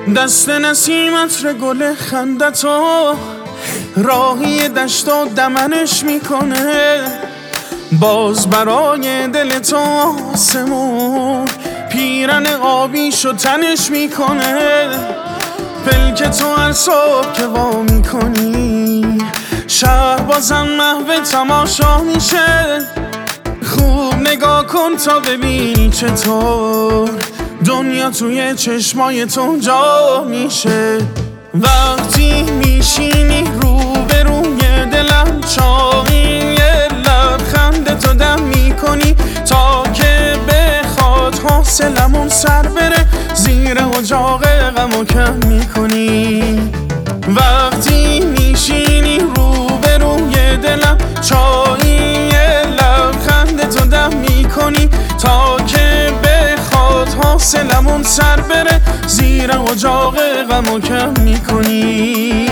دست نسیم عطر گل خندتو راهی دشت و دمنش میکنه. باز برای دل تو آسمون پیرن آبیشو تنش میکنه. پلک تو هر صبح که وا میکنی شهر بازم محو تماشا میشه. خوب نگاه کن تا ببینی چطور دنیا توی چشمای تو جا میشه. وقتی میشینی روبروی دلم چاقی یه لبخند تو دم میکنی تا که بخواد حوصلمون سر بره زیر اجاق غمو کم میکنی. وقتی میشینی روبروی دلم چاقی یه لبخند تو دم میکنی تا که بخواد حوصلمون سر بره زیر اجاق غمو کم میکنی.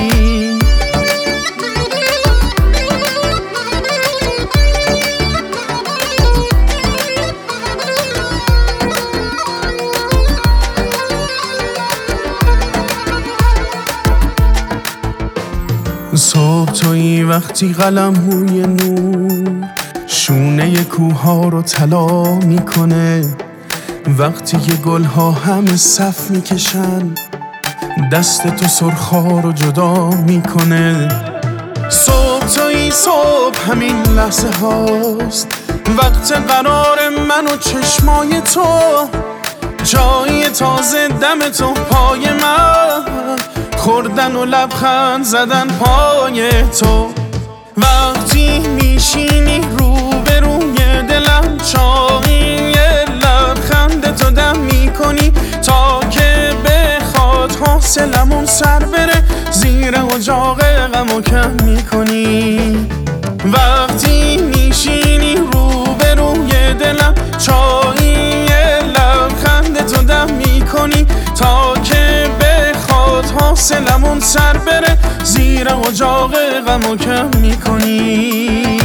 صبح تویی وقتی قلم‌موی نور شونه کوها رو طلا میکنه. وقتی که گلها همه صف میکشن دست تو سرخا رو جدا میکنه. صبح تویی صبح همین لحظه هاست وقت قرار من و چشمای تو جای تازه دم تو پای من خوردن و لبخند زدن پای تو. وقتی میشینی روبروی دلم چاقی یه لبخند تو دم میکنی تا که بخواد حوصلمون سر بره زیر اجاق غمو کم میکنی. وقتی میشینی روبروی دلم چاقی یه لبخند تو دم میکنی تا که بخواد حوصلمون سر بره زیر اجاق غمو کم میکنی.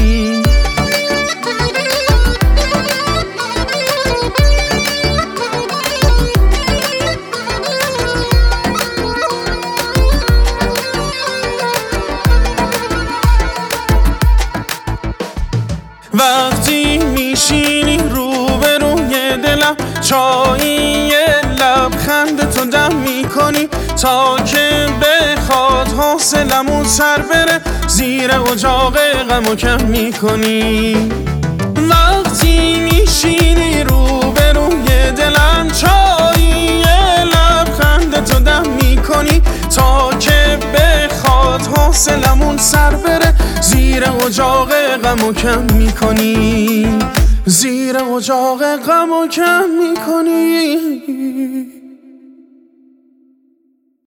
وقتی میشینی روبروی دلم چایی یه لبخند تو دم میکنی تا که بخواد حوصلمون سر بره زیر اجاق غمو کم میکنی. وقتی میشینی روبروی دلم چایی یه لبخند تو دم میکنی تا که بخواد حوصلمون سر بره زیر اجاق غمو کم میکنی. زیر اجاق غمو کم میکنی.